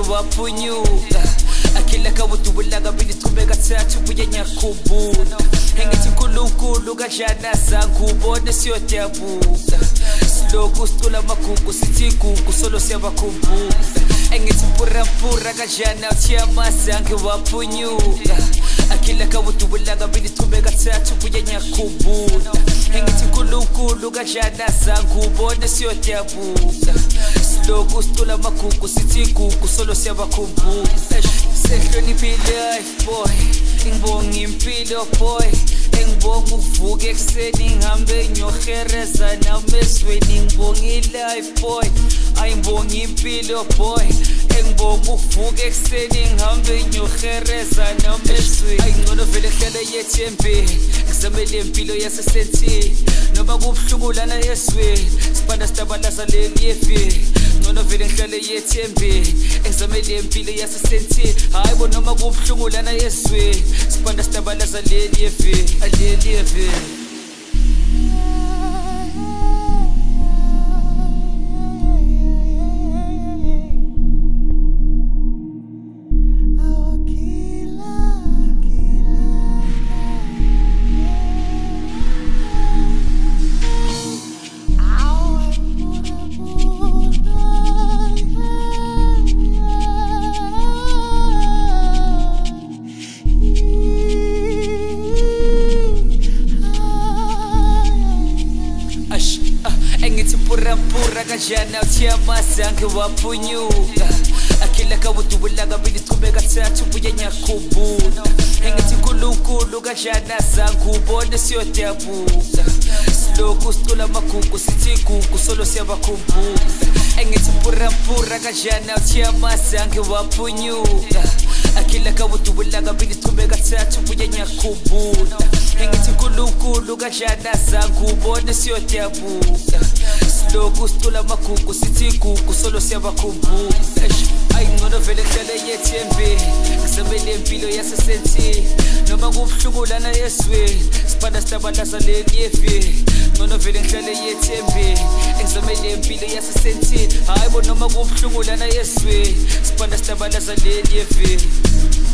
waphunyuka akhila kawudubulanga bilichubeka thathu buye nyakhumbula engithi uNkulunkulu kanjani azangubone siyodabuka siloku sicula amagugu sithi igugu solo siyabakhumbula engithi pura kanjani awuthi amazange waphunyuka akhila kawudubulanga bilichubeka thathu buye nyakhumbula engithi uNkulunkulu kanjani azangubone siyodabuka siloku sicula amagugu sithi igugu solo siyabakhumbula senhloniphile life boy ngibonga impilo boy engibonga ukuvuka ekseni ngihambe ngiyohereza namezweni ngibonga ilife boy ayibonga impilo boy engibonga ukuvuka ekseni ngihambe ngiyohereza namezweni ayingcono vele hlala yethembe ngizamele impilo yasesentini noma kubuhlungulana yesweni sipanda sitabalaza leli yevi ngcono vele ngihlale yethembe ngizamele impilo yasesentini hayibo noma kubuhlungulana yesweni sipanda sitabalaza leli yevi aleli yevi engithi pura kanjani awuthi amazange waphunyuka akhila kawudubulanga bilichubeka thathu buye nyakhumbula engithi uNkulunkulu kanjani azangubone siyodabuka siloku sicula amagugu sithi igugu solo siyabakhumbula engithi pura kanjani awuthi amazange waphunyuka akhila kawudubulanga bilichubeka thathu buye nyakhumbula engithi uNkulunkulu kanjani azangubone siyodabuka siloku sicula amagugu sithi igugu solo siyabakhumbula ayingcono vele hlala yethembe ngizamele impilo yasesentini noma kubuhlungulana yesweni sipanda sitabalaza leli yevi ngcono vele ngihlale yethembe ngizamele impilo yasesentini hayibo noma kubuhlungulana yesweni sipanda sitabalaza leli yevi